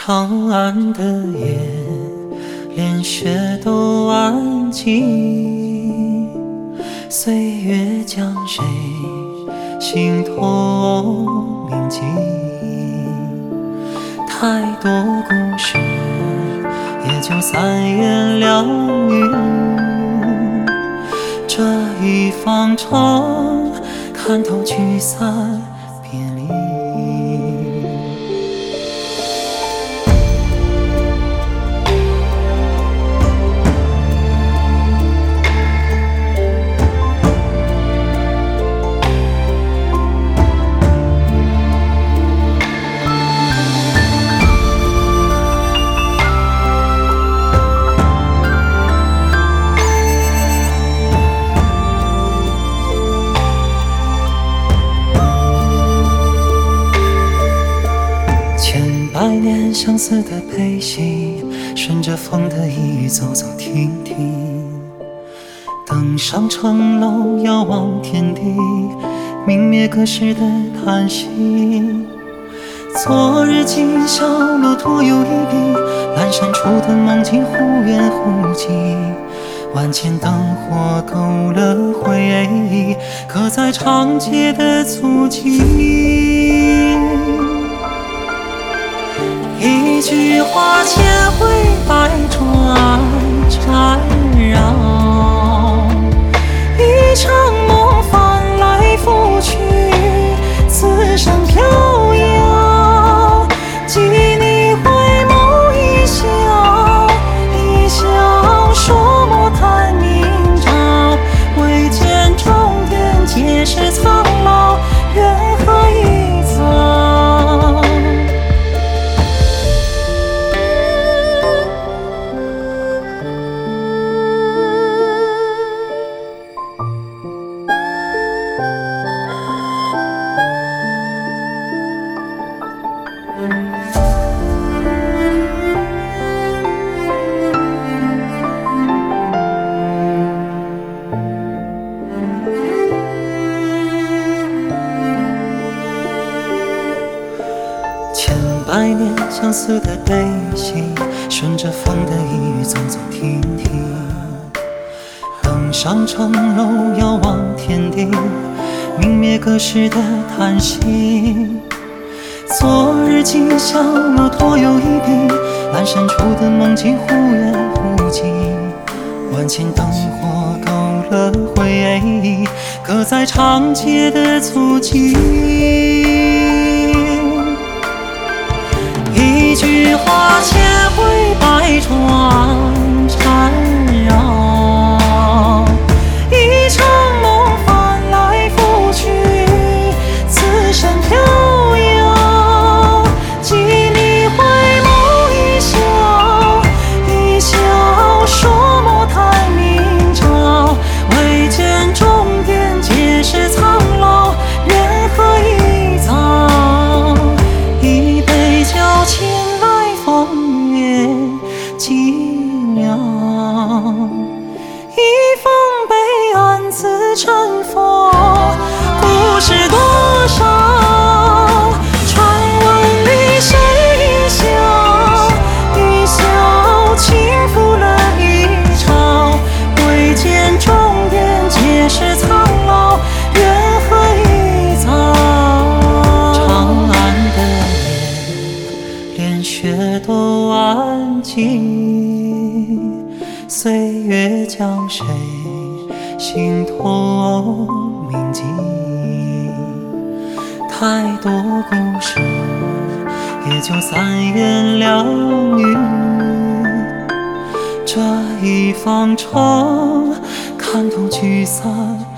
长安的夜，连雪都安静，岁月将谁心痛铭记？太多故事，也就三言两语。这一方长，看透聚散别离。百年相思的悲喜，顺着风的一语走走停停。登上城楼，遥望天地，泯灭隔世的叹息。昨日今宵，路途有一笔，阑珊处的梦境忽远忽近。万千灯火勾勒回忆，刻在长街的足迹。一句话，千回百转缠绕；一场梦，翻来覆去，此生飘摇。记你回眸一笑，一笑说莫谈明朝。唯见终点皆是苍老，缘何一遭？百年相思的悲喜，顺着风的一语走走停停。登上城楼，遥望天地，泯灭隔世的叹息。昨日今宵，路途有一笔，阑珊处的梦境忽远忽近。万千灯火勾勒回忆，刻在长街的足迹。一句话，千回百转缠绕；一场梦，翻来覆去，此生飘摇。记你回眸一笑，一笑说莫谈明朝。唯见终点皆是苍老，缘何一遭？一杯酒倾来风月寂寥，一封碑暗自尘封。故事多少，传闻里谁一笑？一笑轻抚了一朝。唯见终点皆是苍老，缘何一遭？长安的夜，连雪都安静，岁月将谁心痛铭记？太多故事，也就三言两语。这一方长，看透聚散